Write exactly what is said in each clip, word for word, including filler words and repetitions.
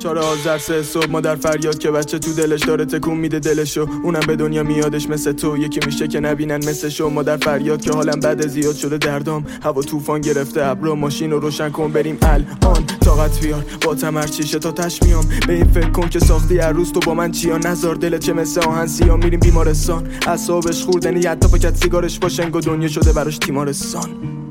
چهار آذر سه صبح مادر فریاد که بچه تو دلش داره تکون میده دلشو، اونم به دنیا میادش مثل تو، یکی میشه که نبینن مثل شو. مادر فریاد که حالم بد زیاد شده دردام، هوا طوفان گرفته ابرا، ماشین رو روشن کن بریم الان، طاقت بیار با تمر چیشه تا تش میام، به این فکر کن که ساختی هر روز تو با من چیا، نزار دلت چه مثل آهن سیاه، میریم بیمارستان اعصابش خوردنی حتی پاکت سیگارش با شنگ و دنیا شده براش تیمارستان.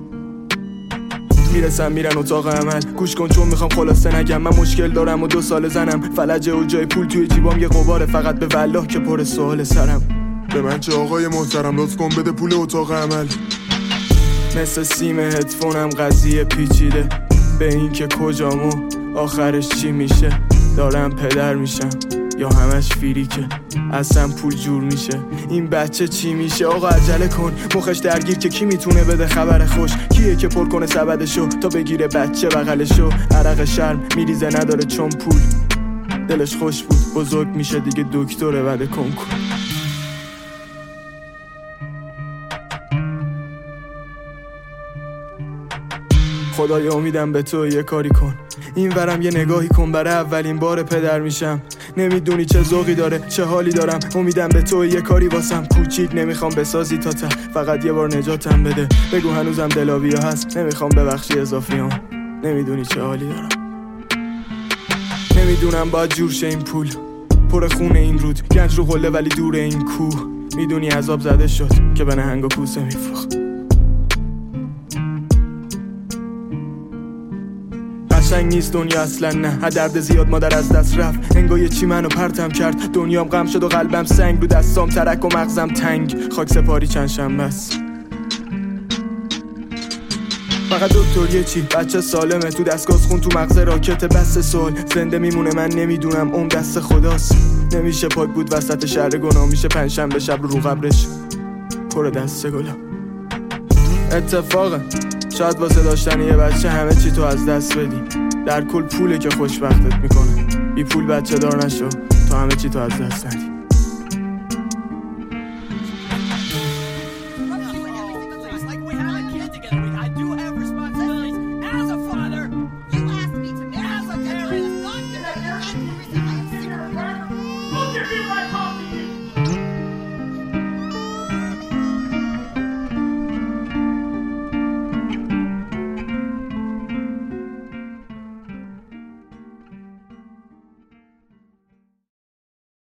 میرسم میرن اتاق عمل، گوش کن چون میخوام خلاصه نگم، من مشکل دارم و دو سال زنم فلجه و جای پول توی جیبام یه غباره، فقط به والله که پر سوال سرم. به من چه آقای محترم لطف کن بده پول اتاق عمل. مثل سیم هدفونم قضیه پیچیده، به این که کجام و آخرش چی میشه، دارم پدر میشم یا همش فیریکه، اصلا پول جور میشه، این بچه چی میشه؟ آقا عجله کن مخش درگیر که کی میتونه بده خبر خوش، کیه که پر کنه سبدشو تا بگیره بچه بغلشو، عرق شرم میریزه نداره چون پول دلش خوش بود، بزرگ میشه دیگه دکتره بعد کنکور. خدایا امیدم به تو یه کاری کن، این ورم یه نگاهی کن، برای اولین بار پدر میشم، نمیدونی چه ذوقی داره چه حالی دارم، امیدم به تو یه کاری واسم کوچیک، نمیخوام بسازی تا ته، فقط یه بار نجاتم بده، بگو هنوزم دلاویا هست، نمیخوام ببخشی اضافیام، نمیدونی چه حالی دارم، نمیدونم باید جور شه این پول، پر خونه این رود، گنج رو قله ولی دور این کوه، میدونی عذاب زده شد که به نهنگ و کوسه میفروخت. قشنگ نیست دنیا اصلا نه، درد زیاد مادر از دست رفت، انگار چی منو پرتم کرد، دنیام غم شد و قلبم سنگ، رو دستام ترک و مغزم تنگ، خاک سپاری چند شنبه است. فقط دکتر یه چی بچه سالمه، تو دستگاه خون تو مغز راکت، بس سوال زنده میمونه من نمیدونم، اون دست خداست، نمیشه پاک بود وسط شهر گناه، میشه پنجشنبه شب رو قبرش پر دست گلا. اتفاقه شاید واسه داشتن یه بچه همه چی تو از دست بدی، در کل پوله که خوشبختت میکنه، بی پول بچه دار نشو تا همه چی تو از دست ندی.